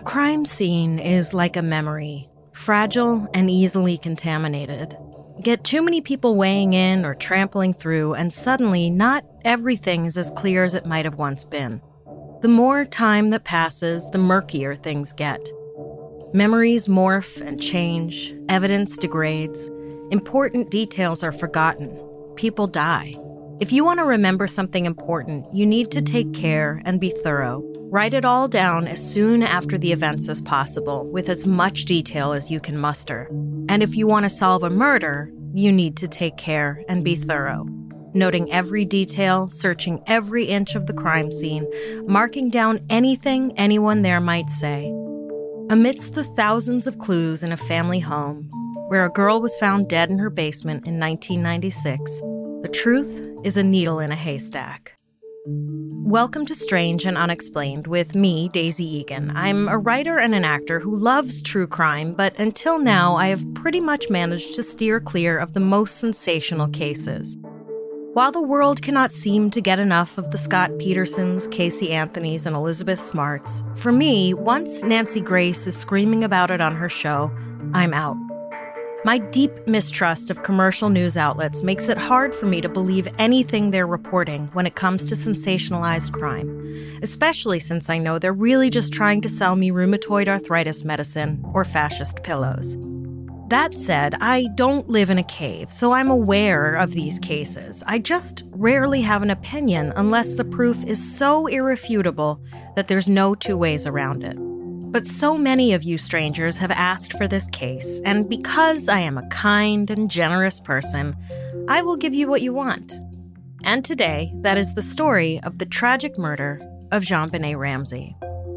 crime scene is like a memory, fragile and easily contaminated. Get too many people weighing in or trampling through, and suddenly not everything is as clear as it might have once been. The more time that passes, the murkier things get. Memories morph and change, evidence degrades, important details are forgotten, people die. If you want to remember something important, you need to take care and be thorough. Write it all down as soon after the events as possible, with as much detail as you can muster. And if you want to solve a murder, you need to take care and be thorough. Noting every detail, searching every inch of the crime scene, marking down anything anyone there might say. Amidst the thousands of clues in a family home, where a girl was found dead in her basement in 1996, the truth is a needle in a haystack. Welcome to Strange and Unexplained with me, Daisy Egan. I'm a writer and an actor who loves true crime, but until now I have pretty much managed to steer clear of the most sensational cases. While the world cannot seem to get enough of the Scott Petersons, Casey Anthonys, and Elizabeth Smarts, for me, once Nancy Grace is screaming about it on her show, I'm out. My deep mistrust of commercial news outlets makes it hard for me to believe anything they're reporting when it comes to sensationalized crime, especially since I know they're really just trying to sell me rheumatoid arthritis medicine or fascist pillows. That said, I don't live in a cave, so I'm aware of these cases. I just rarely have an opinion unless the proof is so irrefutable that there's no two ways around it. But so many of you strangers have asked for this case, and because I am a kind and generous person, I will give you what you want. And today, that is the story of the tragic murder of JonBenét Ramsey.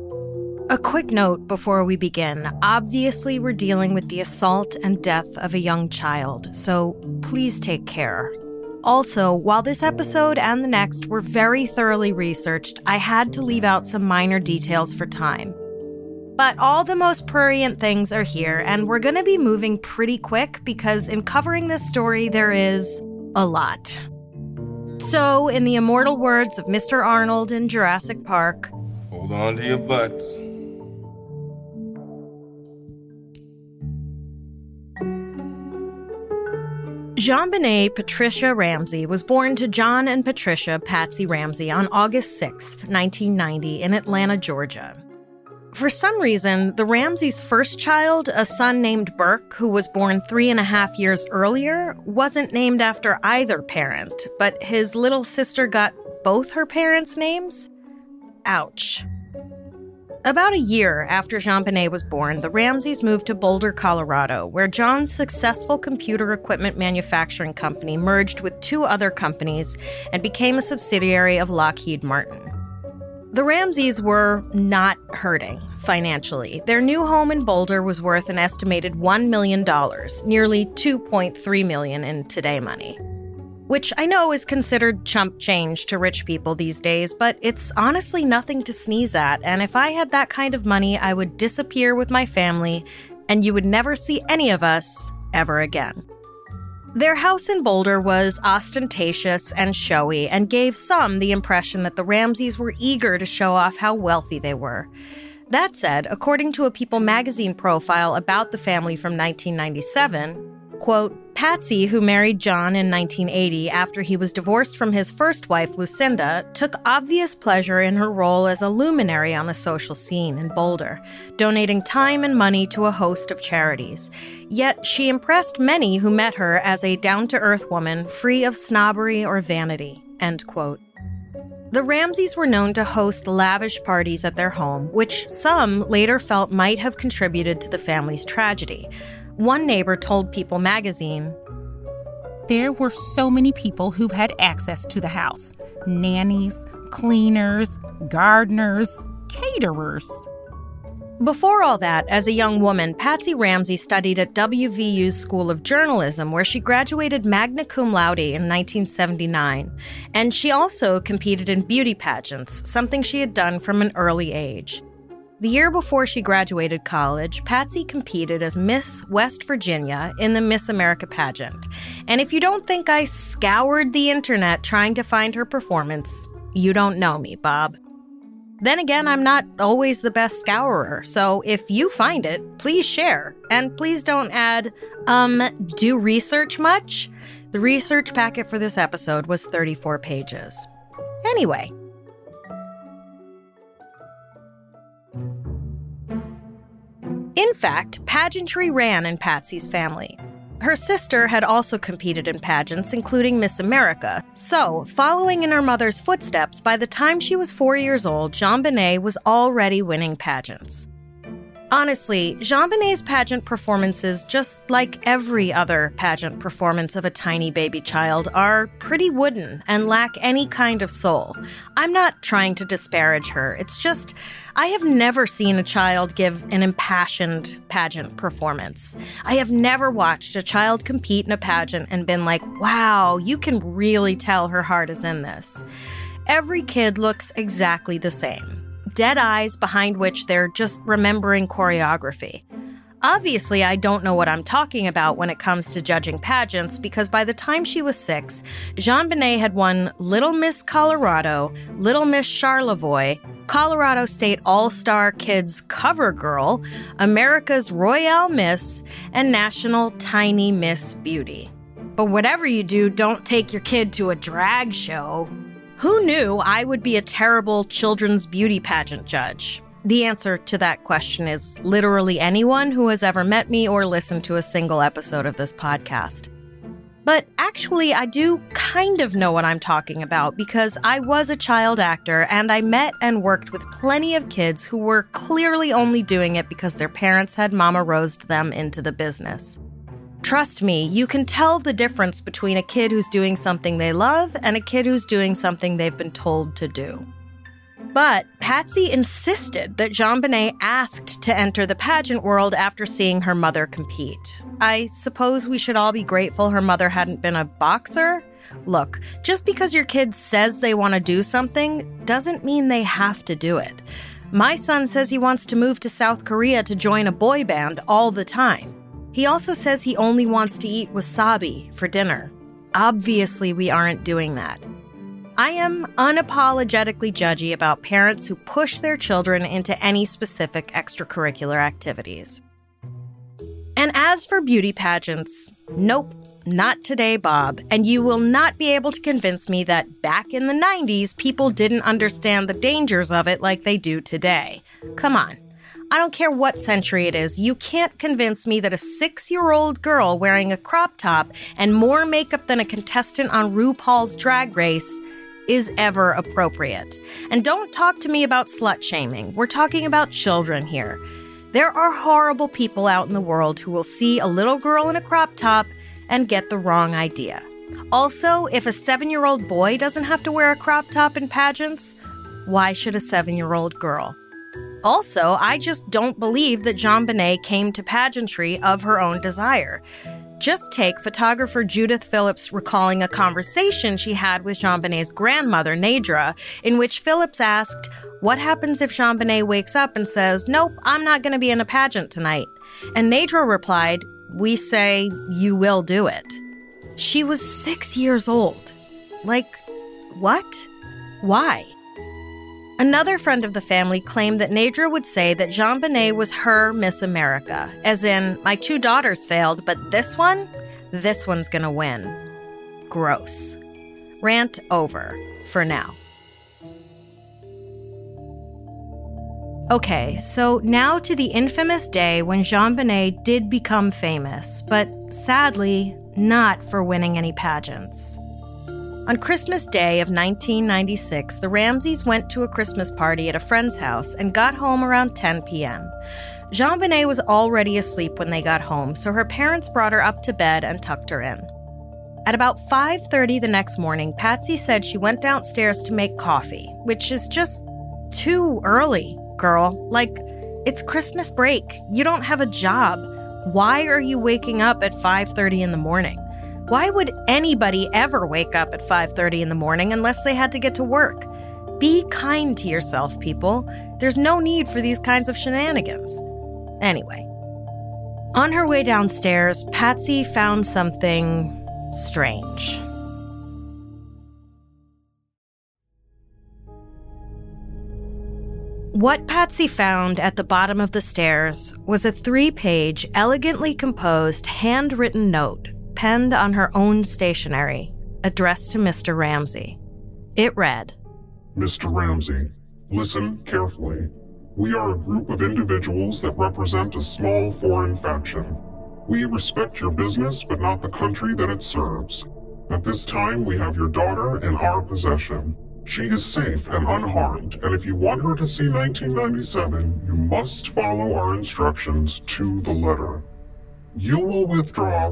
A quick note before we begin. Obviously, we're dealing with the assault and death of a young child, so please take care. Also, while this episode and the next were very thoroughly researched, I had to leave out some minor details for time. But all the most prurient things are here, and we're going to be moving pretty quick because in covering this story, there is a lot. So, in the immortal words of Mr. Arnold in Jurassic Park, hold on to your butts. JonBenét Patricia Ramsey was born to John and Patricia Patsy Ramsey on August 6, 1990, in Atlanta, Georgia. For some reason, the Ramseys' first child, a son named Burke, who was born 3.5 years earlier, wasn't named after either parent, but his little sister got both her parents' names? Ouch. About a year after JonBenét was born, the Ramseys moved to Boulder, Colorado, where John's successful computer equipment manufacturing company merged with 2 other companies and became a subsidiary of Lockheed Martin. The Ramseys were not hurting financially. Their new home in Boulder was worth an estimated $1 million, nearly $2.3 million in today money. Which I know is considered chump change to rich people these days, but it's honestly nothing to sneeze at, and if I had that kind of money, I would disappear with my family, and you would never see any of us ever again. Their house in Boulder was ostentatious and showy and gave some the impression that the Ramseys were eager to show off how wealthy they were. That said, according to a People magazine profile about the family from 1997, quote, Patsy, who married John in 1980 after he was divorced from his first wife, Lucinda, took obvious pleasure in her role as a luminary on the social scene in Boulder, donating time and money to a host of charities. Yet she impressed many who met her as a down-to-earth woman free of snobbery or vanity, end quote. The Ramseys were known to host lavish parties at their home, which some later felt might have contributed to the family's tragedy. One neighbor told People magazine, there were so many people who had access to the house. Nannies, cleaners, gardeners, caterers. Before all that, as a young woman, Patsy Ramsey studied at WVU's School of Journalism, where she graduated magna cum laude in 1979. And she also competed in beauty pageants, something she had done from an early age. The year before she graduated college, Patsy competed as Miss West Virginia in the Miss America pageant. And if you don't think I scoured the internet trying to find her performance, you don't know me, Bob. Then again, I'm not always the best scourer, so if you find it, please share. And please don't add, do research much? The research packet for this episode was 34 pages. Anyway. In fact, pageantry ran in Patsy's family. Her sister had also competed in pageants, including Miss America. So, following in her mother's footsteps, by the time she was 4 years old, JonBenét was already winning pageants. Honestly, JonBenét's pageant performances, just like every other pageant performance of a tiny baby child, are pretty wooden and lack any kind of soul. I'm not trying to disparage her. It's just, I have never seen a child give an impassioned pageant performance. I have never watched a child compete in a pageant and been like, wow, you can really tell her heart is in this. Every kid looks exactly the same. Dead eyes behind which they're just remembering choreography. Obviously, I don't know what I'm talking about when it comes to judging pageants because by the time she was 6, JonBenét had won Little Miss Colorado, Little Miss Charlevoix, Colorado State All-Star Kids Cover Girl, America's Royale Miss, and National Tiny Miss Beauty. But whatever you do, don't take your kid to a drag show. Who knew I would be a terrible children's beauty pageant judge? The answer to that question is literally anyone who has ever met me or listened to a single episode of this podcast. But actually, I do kind of know what I'm talking about because I was a child actor and I met and worked with plenty of kids who were clearly only doing it because their parents had Mama Rosed them into the business. Trust me, you can tell the difference between a kid who's doing something they love and a kid who's doing something they've been told to do. But Patsy insisted that JonBenét asked to enter the pageant world after seeing her mother compete. I suppose we should all be grateful her mother hadn't been a boxer? Look, just because your kid says they want to do something doesn't mean they have to do it. My son says he wants to move to South Korea to join a boy band all the time. He also says he only wants to eat wasabi for dinner. Obviously, we aren't doing that. I am unapologetically judgy about parents who push their children into any specific extracurricular activities. And as for beauty pageants, nope, not today, Bob. And you will not be able to convince me that back in the 90s, people didn't understand the dangers of it like they do today. Come on. I don't care what century it is, you can't convince me that a 6-year-old girl wearing a crop top and more makeup than a contestant on RuPaul's Drag Race is ever appropriate. And don't talk to me about slut-shaming. We're talking about children here. There are horrible people out in the world who will see a little girl in a crop top and get the wrong idea. Also, if a 7-year-old boy doesn't have to wear a crop top in pageants, why should a 7-year-old girl? Also, I just don't believe that JonBenét came to pageantry of her own desire. Just take photographer Judith Phillips recalling a conversation she had with JonBenét's grandmother, Nadra, in which Phillips asked, what happens if JonBenét wakes up and says, nope, I'm not going to be in a pageant tonight? And Nadra replied, we say, you will do it. She was 6 years old. Like, what? Why? Another friend of the family claimed that Nadra would say that JonBenét was her Miss America, as in, my 2 daughters failed, but this one's gonna win. Gross. Rant over, for now. Okay, so now to the infamous day when JonBenét did become famous, but sadly, not for winning any pageants. On Christmas Day of 1996, the Ramseys went to a Christmas party at a friend's house and got home around 10 p.m. JonBenét was already asleep when they got home, so her parents brought her up to bed and tucked her in. At about 5:30 the next morning, Patsy said she went downstairs to make coffee, which is just too early, girl. Like, it's Christmas break. You don't have a job. Why are you waking up at 5:30 in the morning? Why would anybody ever wake up at 5:30 in the morning unless they had to get to work? Be kind to yourself, people. There's no need for these kinds of shenanigans. Anyway, on her way downstairs, Patsy found something strange. What Patsy found at the bottom of the stairs was a 3-page, elegantly composed, handwritten note penned on her own stationery, addressed to Mr. Ramsey. It read, Mr. Ramsey, listen carefully. We are a group of individuals that represent a small foreign faction. We respect your business, but not the country that it serves. At this time, we have your daughter in our possession. She is safe and unharmed, and if you want her to see 1997, you must follow our instructions to the letter. You will withdraw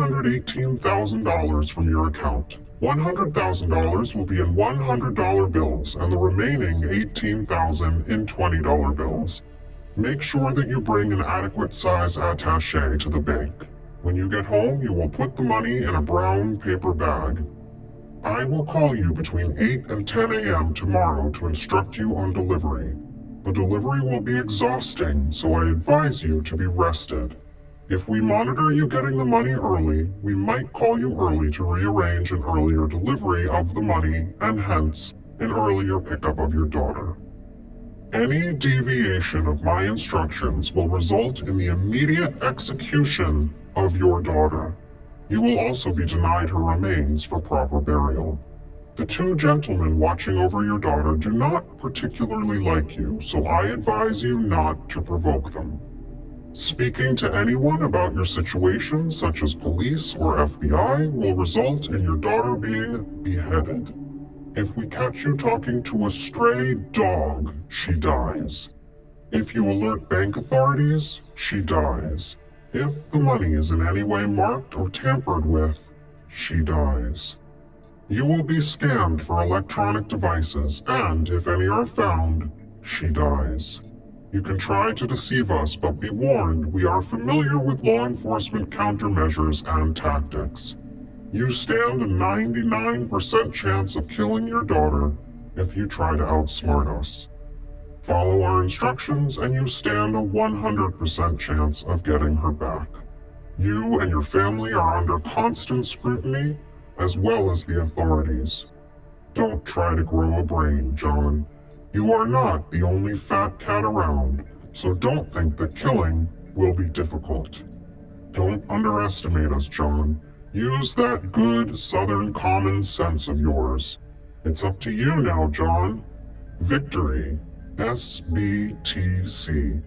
$118,000 from your account. $100,000 will be in $100 bills, and the remaining $18,000 in $20 bills. Make sure that you bring an adequate size attaché to the bank. When you get home, you will put the money in a brown paper bag. I will call you between 8 and 10 a.m. tomorrow to instruct you on delivery. The delivery will be exhausting, so I advise you to be rested. If we monitor you getting the money early, we might call you early to rearrange an earlier delivery of the money and hence an earlier pickup of your daughter. Any deviation of my instructions will result in the immediate execution of your daughter. You will also be denied her remains for proper burial. The 2 gentlemen watching over your daughter do not particularly like you, so I advise you not to provoke them. Speaking to anyone about your situation, such as police or FBI, will result in your daughter being beheaded. If we catch you talking to a stray dog, she dies. If you alert bank authorities, she dies. If the money is in any way marked or tampered with, she dies. You will be scanned for electronic devices, and if any are found, she dies. You can try to deceive us, but be warned, we are familiar with law enforcement countermeasures and tactics. You stand a 99% chance of killing your daughter if you try to outsmart us. Follow our instructions and you stand a 100% chance of getting her back. You and your family are under constant scrutiny, as well as the authorities. Don't try to grow a brain, John. You are not the only fat cat around, so don't think that killing will be difficult. Don't underestimate us, John. Use that good Southern common sense of yours. It's up to you now, John. Victory. SBTC.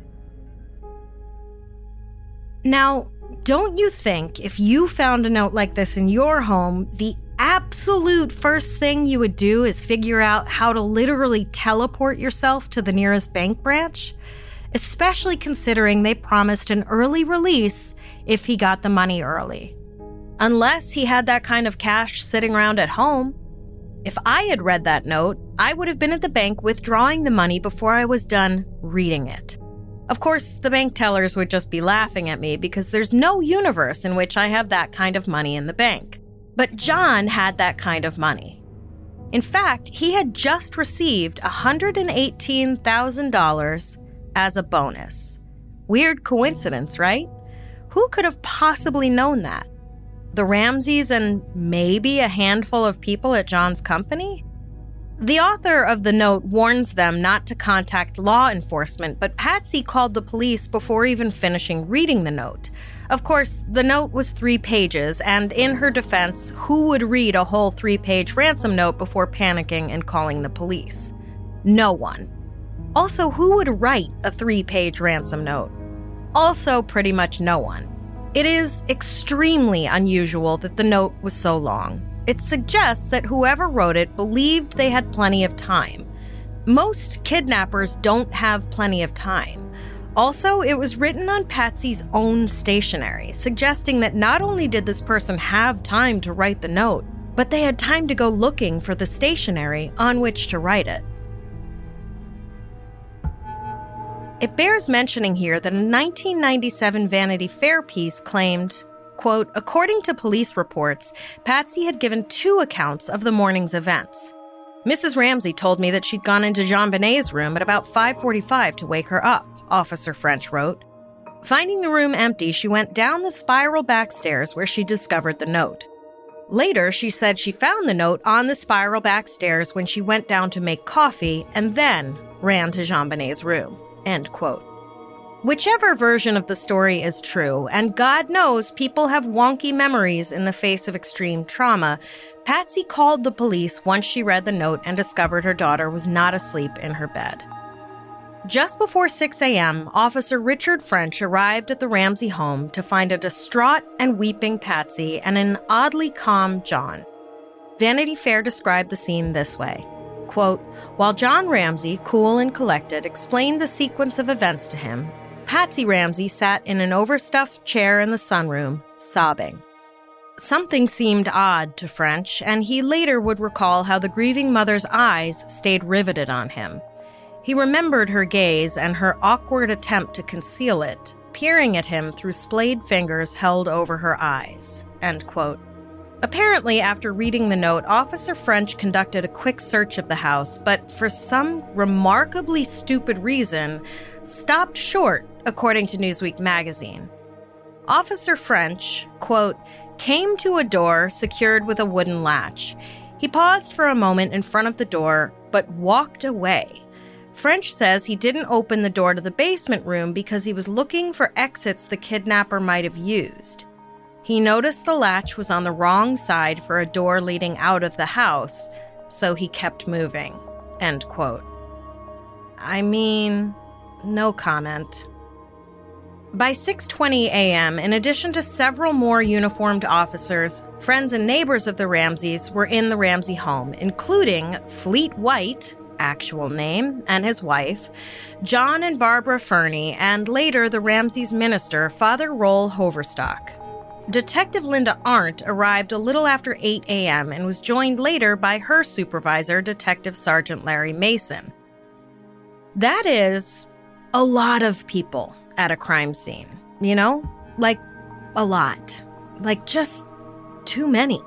Now, don't you think if you found a note like this in your home, the absolute first thing you would do is figure out how to literally teleport yourself to the nearest bank branch? Especially considering they promised an early release if he got the money early. Unless he had that kind of cash sitting around at home. If I had read that note, I would have been at the bank withdrawing the money before I was done reading it. Of course, the bank tellers would just be laughing at me because there's no universe in which I have that kind of money in the bank. But John had that kind of money. In fact, he had just received $118,000 as a bonus. Weird coincidence, right? Who could have possibly known that? The Ramseys and maybe a handful of people at John's company? The author of the note warns them not to contact law enforcement, but Patsy called the police before even finishing reading the note. Of course, the note was 3 pages, and in her defense, who would read a whole 3-page ransom note before panicking and calling the police? No one. Also, who would write a 3-page ransom note? Also, pretty much no one. It is extremely unusual that the note was so long. It suggests that whoever wrote it believed they had plenty of time. Most kidnappers don't have plenty of time. Also, it was written on Patsy's own stationery, suggesting that not only did this person have time to write the note, but they had time to go looking for the stationery on which to write it. It bears mentioning here that a 1997 Vanity Fair piece claimed, quote, according to police reports, Patsy had given 2 accounts of the morning's events. Mrs. Ramsey told me that she'd gone into JonBenet's room at about 5:45 to wake her up, Officer French wrote. Finding the room empty, she went down the spiral back stairs where she discovered the note. Later, she said she found the note on the spiral back stairs when she went down to make coffee and then ran to JonBenét's room, end quote. Whichever version of the story is true, and God knows people have wonky memories in the face of extreme trauma, Patsy called the police once she read the note and discovered her daughter was not asleep in her bed. Just before 6 a.m., Officer Richard French arrived at the Ramsey home to find a distraught and weeping Patsy and an oddly calm John. Vanity Fair described the scene this way, quote, "While John Ramsey, cool and collected, explained the sequence of events to him, Patsy Ramsey sat in an overstuffed chair in the sunroom, sobbing. Something seemed odd to French, and he later would recall how the grieving mother's eyes stayed riveted on him. He remembered her gaze and her awkward attempt to conceal it, peering at him through splayed fingers held over her eyes," end quote. Apparently, after reading the note, Officer French conducted a quick search of the house, but for some remarkably stupid reason, stopped short, according to Newsweek magazine. Officer French, quote, "came to a door secured with a wooden latch. He paused for a moment in front of the door, but walked away. French says he didn't open the door to the basement room because he was looking for exits the kidnapper might have used. He noticed the latch was on the wrong side for a door leading out of the house, so he kept moving," end quote. I mean, no comment. By 6:20 a.m., in addition to several more uniformed officers, friends and neighbors of the Ramseys were in the Ramsey home, including Fleet White, actual name, and his wife, John and Barbara Fernie, and later the Ramseys' minister, Father Roll Hoverstock. Detective Linda Arndt arrived a little after 8 a.m. and was joined later by her supervisor, Detective Sergeant Larry Mason. That is a lot of people at a crime scene, you know? Like, a lot. Like, just too many.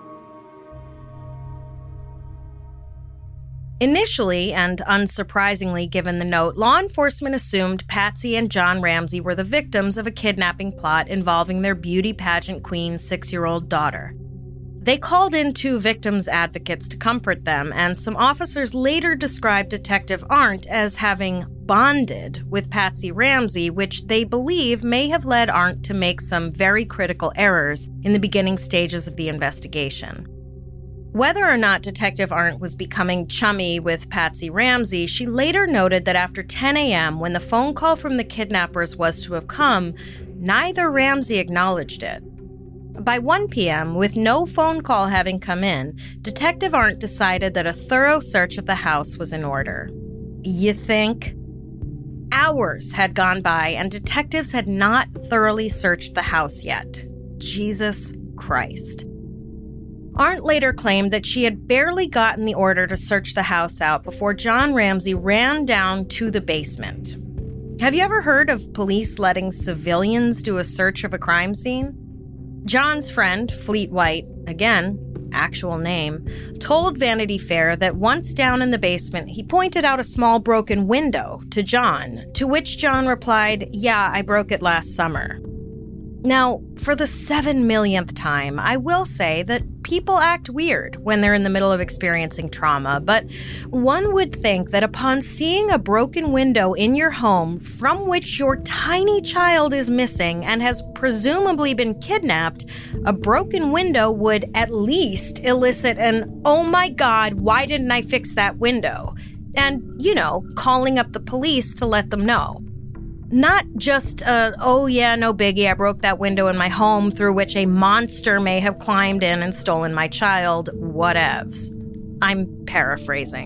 Initially, and unsurprisingly given the note, law enforcement assumed Patsy and John Ramsey were the victims of a kidnapping plot involving their beauty pageant queen's 6-year-old daughter. They called in 2 victims' advocates to comfort them, and some officers later described Detective Arndt as having bonded with Patsy Ramsey, which they believe may have led Arndt to make some very critical errors in the beginning stages of the investigation. Whether or not Detective Arndt was becoming chummy with Patsy Ramsey, she later noted that after 10 a.m., when the phone call from the kidnappers was to have come, neither Ramsey acknowledged it. By 1 p.m., with no phone call having come in, Detective Arndt decided that a thorough search of the house was in order. You think? Hours had gone by, and detectives had not thoroughly searched the house yet. Jesus Christ. Arndt later claimed that she had barely gotten the order to search the house out before John Ramsey ran down to the basement. Have you ever heard of police letting civilians do a search of a crime scene? John's friend, Fleet White, again, actual name, told Vanity Fair that once down in the basement, he pointed out a small broken window to John, to which John replied, "Yeah, I broke it last summer." Now, for the 7 millionth time, I will say that people act weird when they're in the middle of experiencing trauma, but one would think that upon seeing a broken window in your home from which your tiny child is missing and has presumably been kidnapped, a broken window would at least elicit an, "Oh my God, why didn't I fix that window?" And, calling up the police to let them know. Not just, "Oh yeah, no biggie, I broke that window in my home through which a monster may have climbed in and stolen my child, whatevs." I'm paraphrasing.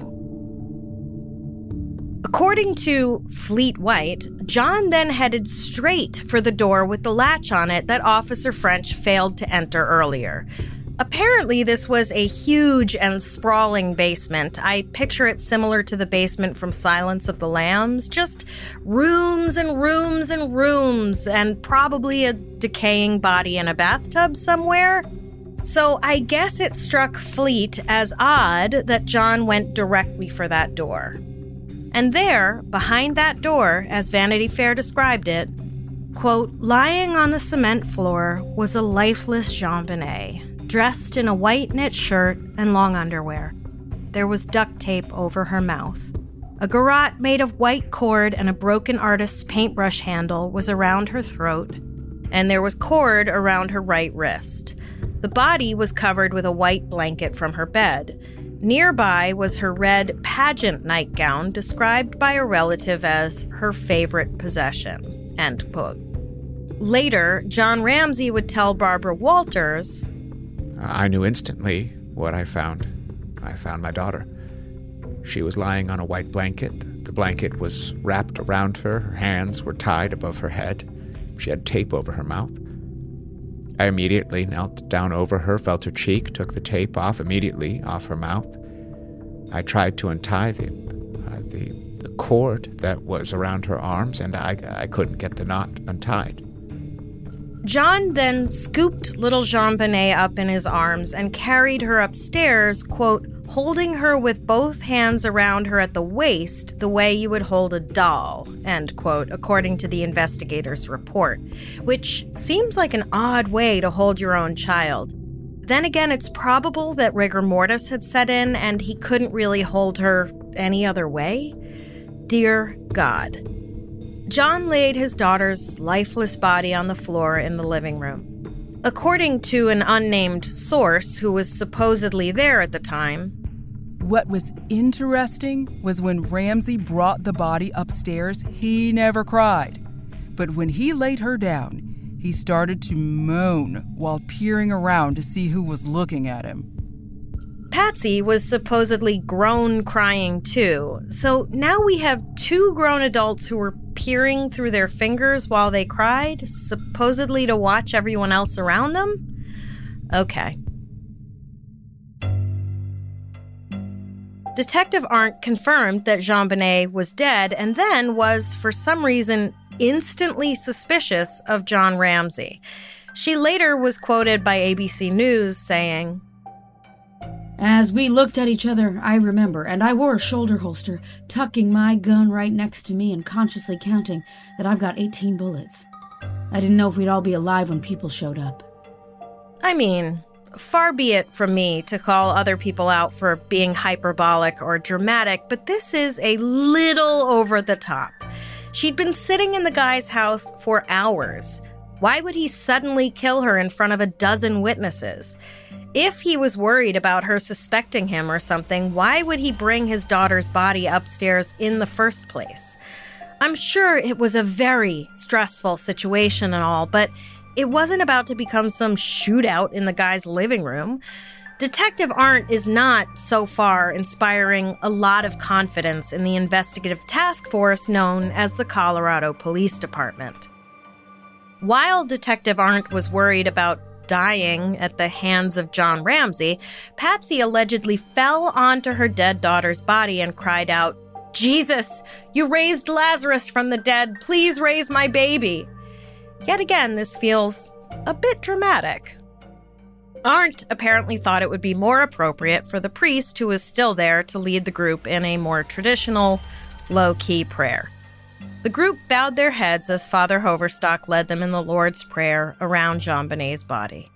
According to Fleet White, John then headed straight for the door with the latch on it that Officer French failed to enter earlier. Apparently, this was a huge and sprawling basement. I picture it similar to the basement from Silence of the Lambs. Just rooms and rooms and rooms, and probably a decaying body in a bathtub somewhere. So I guess it struck Fleet as odd that John went directly for that door. And there, behind that door, as Vanity Fair described it, quote, "lying on the cement floor was a lifeless JonBenét," dressed in a white knit shirt and long underwear. There was duct tape over her mouth. A garrote made of white cord and a broken artist's paintbrush handle was around her throat, and there was cord around her right wrist. The body was covered with a white blanket from her bed. Nearby was her red pageant nightgown, described by a relative as her favorite possession, end quote. Later, John Ramsey would tell Barbara Walters, I knew instantly what I found. I found my daughter. She was lying on a white blanket. The blanket was wrapped around her. Her hands were tied above her head. She had tape over her mouth. I immediately knelt down over her, felt her cheek, took the tape off immediately off her mouth. I tried to untie the cord that was around her arms, and I couldn't get the knot untied. John then scooped little JonBenét up in his arms and carried her upstairs, quote, holding her with both hands around her at the waist the way you would hold a doll, end quote, according to the investigator's report, which seems like an odd way to hold your own child. Then again, it's probable that rigor mortis had set in and he couldn't really hold her any other way. Dear God. John laid his daughter's lifeless body on the floor in the living room. According to an unnamed source who was supposedly there at the time, what was interesting was when Ramsey brought the body upstairs, he never cried. But when he laid her down, he started to moan while peering around to see who was looking at him. Patsy was supposedly grown crying too, so now we have two grown adults who were peering through their fingers while they cried, supposedly to watch everyone else around them? Okay. Detective Arndt confirmed that JonBenét was dead and then was, for some reason, instantly suspicious of John Ramsey. She later was quoted by ABC News saying, As we looked at each other, I remember, and I wore a shoulder holster, tucking my gun right next to me and consciously counting that I've got 18 bullets. I didn't know if we'd all be alive when people showed up. I mean, far be it from me to call other people out for being hyperbolic or dramatic, but this is a little over the top. She'd been sitting in the guy's house for hours. Why would he suddenly kill her in front of a dozen witnesses? If he was worried about her suspecting him or something, why would he bring his daughter's body upstairs in the first place? I'm sure it was a very stressful situation and all, but it wasn't about to become some shootout in the guy's living room. Detective Arndt is not, so far, inspiring a lot of confidence in the investigative task force known as the Colorado Police Department. While Detective Arndt was worried about dying at the hands of John Ramsey, Patsy allegedly fell onto her dead daughter's body and cried out, "Jesus, you raised Lazarus from the dead. Please raise my baby." Yet again, this feels a bit dramatic. Arndt apparently thought it would be more appropriate for the priest who was still there to lead the group in a more traditional, low-key prayer. The group bowed their heads as Father Hoverstock led them in the Lord's Prayer around JonBenét's body.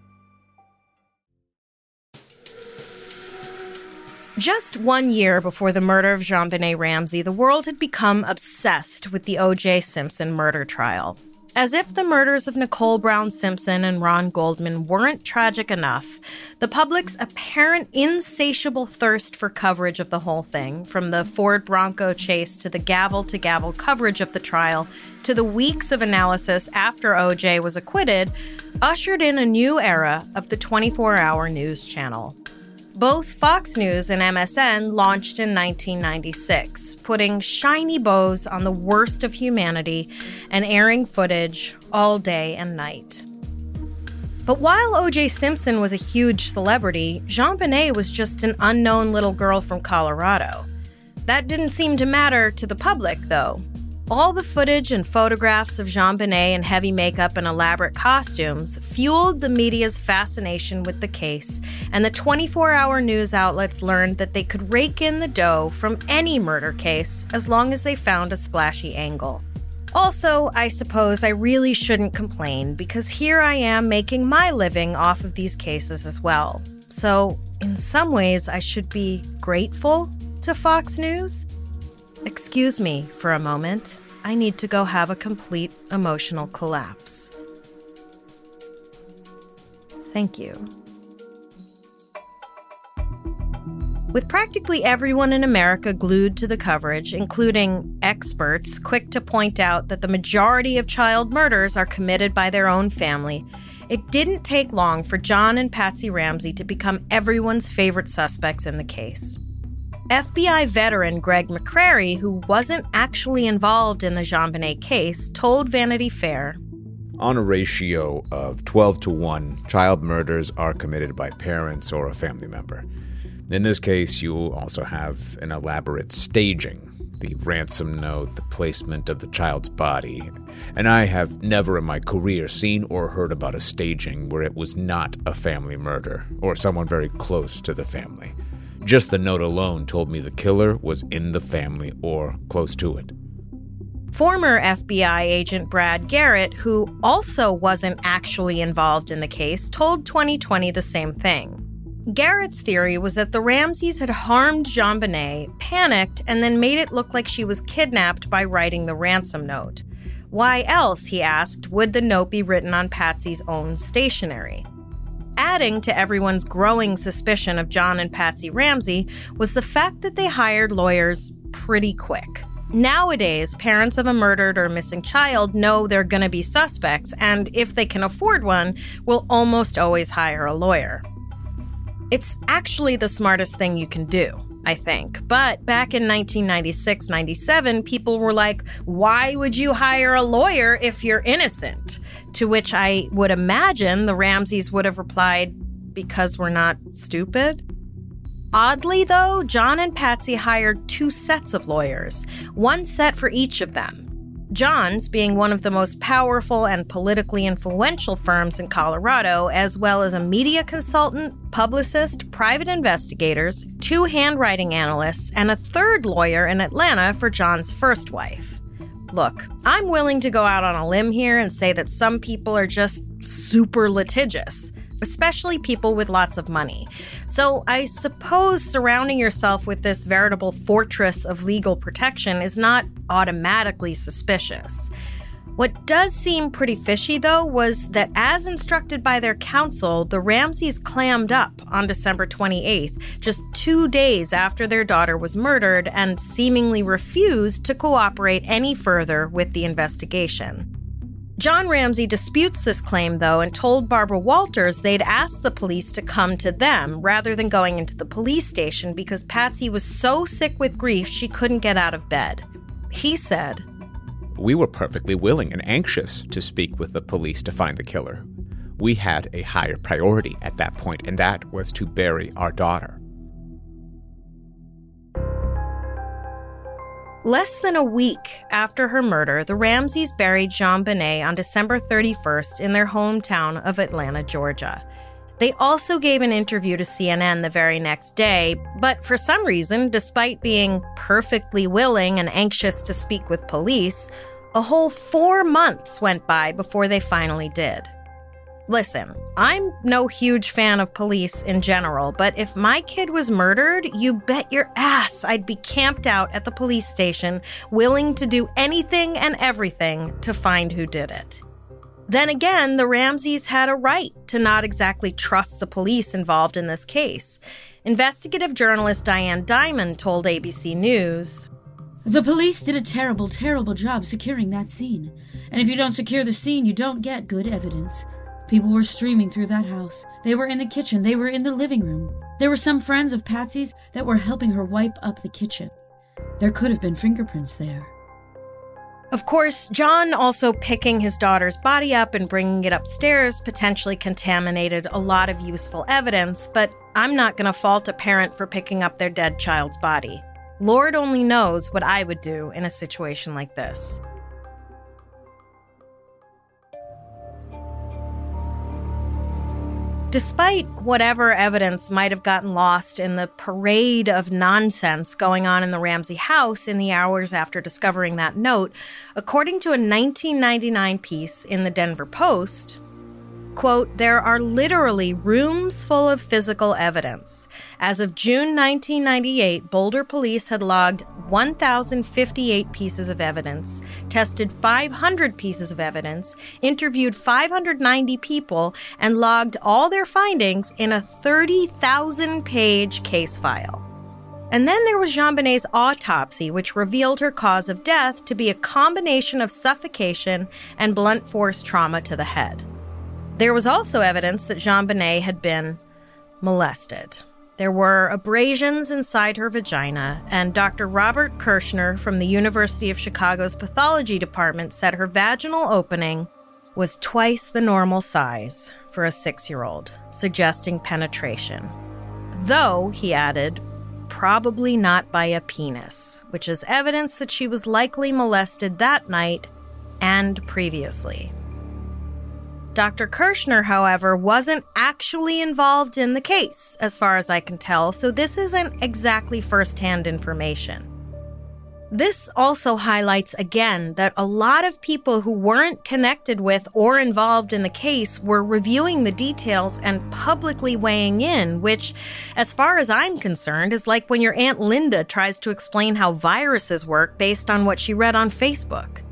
Just 1 year before the murder of JonBenét Ramsey, the world had become obsessed with the O.J. Simpson murder trial. As if the murders of Nicole Brown Simpson and Ron Goldman weren't tragic enough, the public's apparent insatiable thirst for coverage of the whole thing, from the Ford Bronco chase to the gavel-to-gavel coverage of the trial to the weeks of analysis after O.J. was acquitted, ushered in a new era of the 24-hour news channel. Both Fox News and MSN launched in 1996, putting shiny bows on the worst of humanity and airing footage all day and night. But while O.J. Simpson was a huge celebrity, JonBenét was just an unknown little girl from Colorado. That didn't seem to matter to the public, though. All the footage and photographs of JonBenét in heavy makeup and elaborate costumes fueled the media's fascination with the case, and the 24-hour news outlets learned that they could rake in the dough from any murder case as long as they found a splashy angle. Also, I suppose I really shouldn't complain because here I am making my living off of these cases as well. So, in some ways, I should be grateful to Fox News. Excuse me for a moment. I need to go have a complete emotional collapse. Thank you. With practically everyone in America glued to the coverage, including experts quick to point out that the majority of child murders are committed by their own family, it didn't take long for John and Patsy Ramsey to become everyone's favorite suspects in the case. FBI veteran Greg McCrary, who wasn't actually involved in the JonBenét case, told Vanity Fair, "On a ratio of 12 to 1, child murders are committed by parents or a family member. In this case, you also have an elaborate staging, the ransom note, the placement of the child's body, and I have never in my career seen or heard about a staging where it was not a family murder or someone very close to the family. Just the note alone told me the killer was in the family or close to it." Former FBI agent Brad Garrett, who also wasn't actually involved in the case, told 2020 the same thing. Garrett's theory was that the Ramseys had harmed JonBenét, panicked, and then made it look like she was kidnapped by writing the ransom note. Why else, he asked, would the note be written on Patsy's own stationery? Adding to everyone's growing suspicion of John and Patsy Ramsey was the fact that they hired lawyers pretty quick. Nowadays, parents of a murdered or missing child know they're going to be suspects, and if they can afford one, will almost always hire a lawyer. It's actually the smartest thing you can do, I think. But back in 1996-97, people were like, why would you hire a lawyer if you're innocent? To which I would imagine the Ramseys would have replied, because we're not stupid. Oddly, though, John and Patsy hired 2 sets of lawyers, one set for each of them. John's being one of the most powerful and politically influential firms in Colorado, as well as a media consultant, publicist, private investigators, 2 handwriting analysts, and a 3rd lawyer in Atlanta for John's first wife. Look, I'm willing to go out on a limb here and say that some people are just super litigious, especially people with lots of money. So I suppose surrounding yourself with this veritable fortress of legal protection is not automatically suspicious. What does seem pretty fishy, though, was that as instructed by their counsel, the Ramseys clammed up on December 28th, just 2 days after their daughter was murdered, and seemingly refused to cooperate any further with the investigation. John Ramsey disputes this claim, though, and told Barbara Walters they'd asked the police to come to them rather than going into the police station because Patsy was so sick with grief she couldn't get out of bed. He said, "We were perfectly willing and anxious to speak with the police to find the killer. We had a higher priority at that point, and that was to bury our daughter." Less than a week after her murder, the Ramseys buried JonBenét on December 31st in their hometown of Atlanta, Georgia. They also gave an interview to CNN the very next day, but for some reason, despite being perfectly willing and anxious to speak with police, a whole 4 months went by before they finally did. Listen, I'm no huge fan of police in general, but if my kid was murdered, you bet your ass I'd be camped out at the police station, willing to do anything and everything to find who did it. Then again, the Ramseys had a right to not exactly trust the police involved in this case. Investigative journalist Diane Dimond told ABC News, "The police did a terrible, terrible job securing that scene. And if you don't secure the scene, you don't get good evidence. People were streaming through that house. They were in the kitchen. They were in the living room. There were some friends of Patsy's that were helping her wipe up the kitchen. There could have been fingerprints there." Of course, John also picking his daughter's body up and bringing it upstairs potentially contaminated a lot of useful evidence, but I'm not going to fault a parent for picking up their dead child's body. Lord only knows what I would do in a situation like this. Despite whatever evidence might have gotten lost in the parade of nonsense going on in the Ramsey house in the hours after discovering that note, according to a 1999 piece in the Denver Post, quote, there are literally rooms full of physical evidence. As of June 1998, Boulder police had logged 1,058 pieces of evidence, tested 500 pieces of evidence, interviewed 590 people, and logged all their findings in a 30,000-page case file. And then there was JonBenét's autopsy, which revealed her cause of death to be a combination of suffocation and blunt force trauma to the head. There was also evidence that JonBenét had been molested. There were abrasions inside her vagina, and Dr. Robert Kirschner from the University of Chicago's pathology department said her vaginal opening was twice the normal size for a 6-year-old, suggesting penetration. Though, he added, probably not by a penis, which is evidence that she was likely molested that night and previously. Dr. Kirschner, however, wasn't actually involved in the case, as far as I can tell, so this isn't exactly first-hand information. This also highlights again that a lot of people who weren't connected with or involved in the case were reviewing the details and publicly weighing in, which, as far as I'm concerned, is like when your Aunt Linda tries to explain how viruses work based on what she read on Facebook.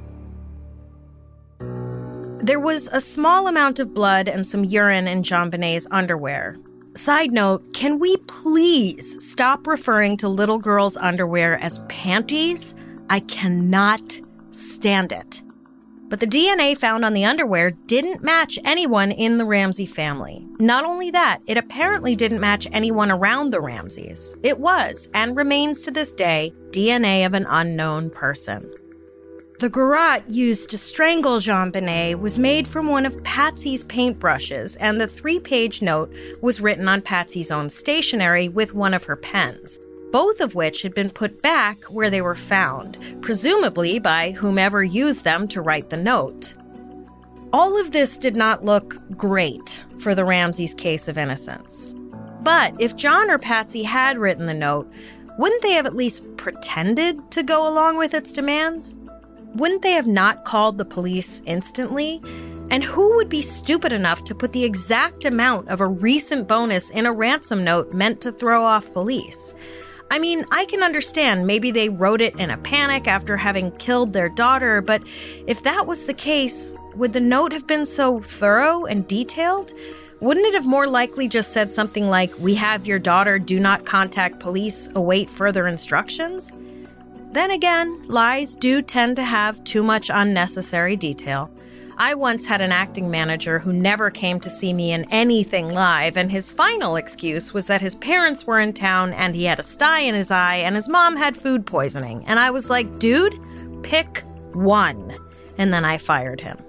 There was a small amount of blood and some urine in JonBenét's underwear. Side note, can we please stop referring to little girls' underwear as panties? I cannot stand it. But the DNA found on the underwear didn't match anyone in the Ramsey family. Not only that, it apparently didn't match anyone around the Ramseys. It was, and remains to this day, DNA of an unknown person. The garrote used to strangle JonBenét was made from one of Patsy's paintbrushes, and the 3-page note was written on Patsy's own stationery with one of her pens, both of which had been put back where they were found, presumably by whomever used them to write the note. All of this did not look great for the Ramseys' case of innocence. But if John or Patsy had written the note, wouldn't they have at least pretended to go along with its demands? Wouldn't they have not called the police instantly? And who would be stupid enough to put the exact amount of a recent bonus in a ransom note meant to throw off police? I mean, I can understand maybe they wrote it in a panic after having killed their daughter, but if that was the case, would the note have been so thorough and detailed? Wouldn't it have more likely just said something like, "We have your daughter, do not contact police, await further instructions"? Then again, lies do tend to have too much unnecessary detail. I once had an acting manager who never came to see me in anything live, and his final excuse was that his parents were in town and he had a sty in his eye and his mom had food poisoning. And I was like, dude, pick one. And then I fired him.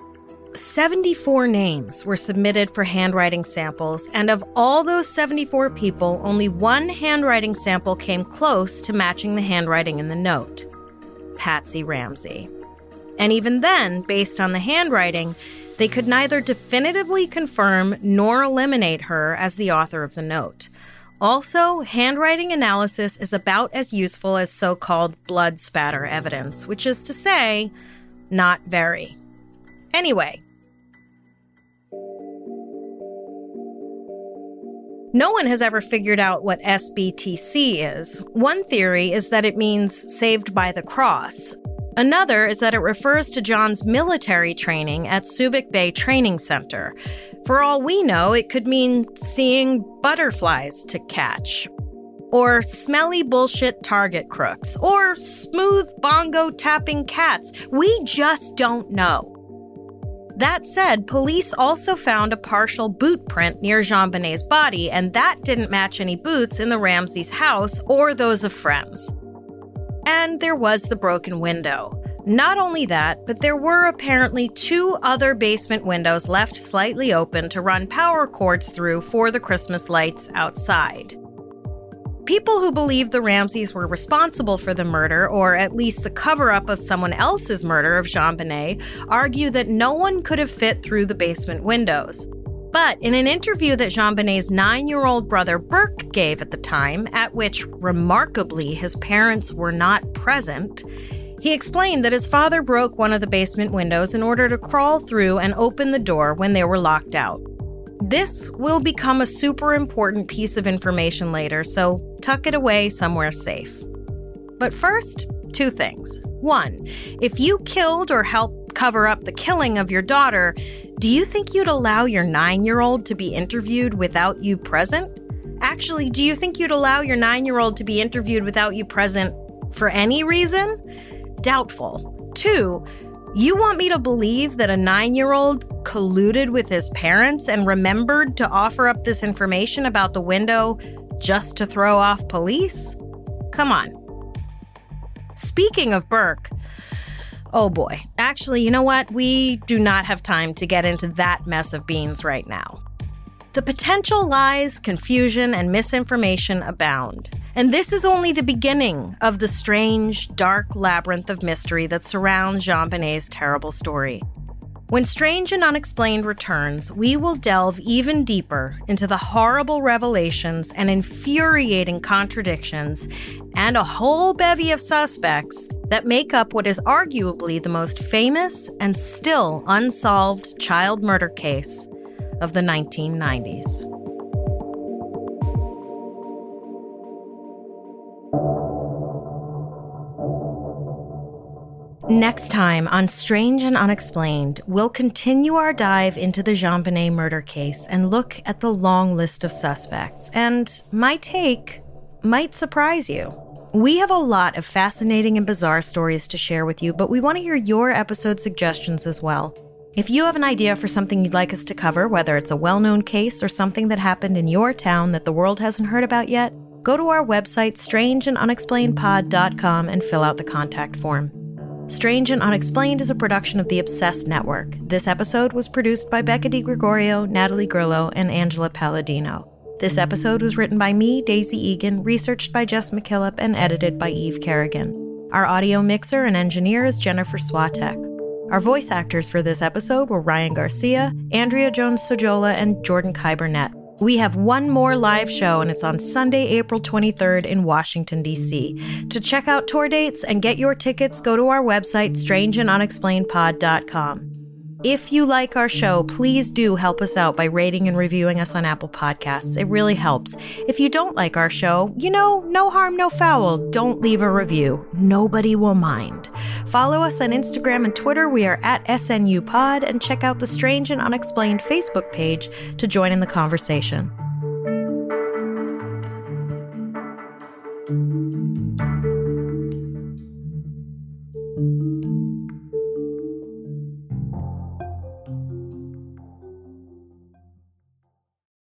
74 names were submitted for handwriting samples, and of all those 74 people, only one handwriting sample came close to matching the handwriting in the note: Patsy Ramsey. And even then, based on the handwriting, they could neither definitively confirm nor eliminate her as the author of the note. Also, handwriting analysis is about as useful as so-called blood spatter evidence, which is to say, not very. Anyway, no one has ever figured out what SBTC is. One theory is that it means Saved by the Cross. Another is that it refers to John's military training at Subic Bay Training Center. For all we know, it could mean seeing butterflies to catch, or smelly bullshit target crooks, or smooth bongo tapping cats. We just don't know. That said, police also found a partial boot print near JonBenét's body, and that didn't match any boots in the Ramseys' house or those of friends. And there was the broken window. Not only that, but there were apparently 2 other basement windows left slightly open to run power cords through for the Christmas lights outside. People who believe the Ramseys were responsible for the murder, or at least the cover-up of someone else's murder of JonBenét, argue that no one could have fit through the basement windows. But in an interview that JonBenét's 9-year-old brother Burke gave at the time, at which, remarkably, his parents were not present, he explained that his father broke one of the basement windows in order to crawl through and open the door when they were locked out. This will become a super important piece of information later, so tuck it away somewhere safe. But first, 2 things. 1, if you killed or helped cover up the killing of your daughter, do you think you'd allow your 9-year-old to be interviewed without you present? Actually, do you think you'd allow your 9-year-old to be interviewed without you present for any reason? Doubtful. 2, you want me to believe that a 9-year-old colluded with his parents and remembered to offer up this information about the window just to throw off police? Come on. Speaking of Burke, oh boy. Actually, you know what? We do not have time to get into that mess of beans right now. The potential lies, confusion, and misinformation abound. And this is only the beginning of the strange, dark labyrinth of mystery that surrounds JonBenét's terrible story. When Strange and Unexplained returns, we will delve even deeper into the horrible revelations and infuriating contradictions and a whole bevy of suspects that make up what is arguably the most famous and still unsolved child murder case of the 1990s. Next time on Strange and Unexplained, we'll continue our dive into the JonBenet murder case and look at the long list of suspects. And my take might surprise you. We have a lot of fascinating and bizarre stories to share with you, but we want to hear your episode suggestions as well. If you have an idea for something you'd like us to cover, whether it's a well-known case or something that happened in your town that the world hasn't heard about yet, go to our website, strangeandunexplainedpod.com, and fill out the contact form. Strange and Unexplained is a production of the Obsessed Network. This episode was produced by Becca DiGregorio, Natalie Grillo, and Angela Palladino. This episode was written by me, Daisy Egan, researched by Jess McKillop, and edited by Eve Kerrigan. Our audio mixer and engineer is Jennifer Swatek. Our voice actors for this episode were Ryan Garcia, Andrea Jones-Sojola, and Jordan Kai-Burnett. We have one more live show, and it's on Sunday, April 23rd in Washington, D.C. To check out tour dates and get your tickets, go to our website, strangeandunexplainedpod.com. If you like our show, please do help us out by rating and reviewing us on Apple Podcasts. It really helps. If you don't like our show, no harm, no foul. Don't leave a review. Nobody will mind. Follow us on Instagram and Twitter. We are at SNUPod, and check out the Strange and Unexplained Facebook page to join in the conversation.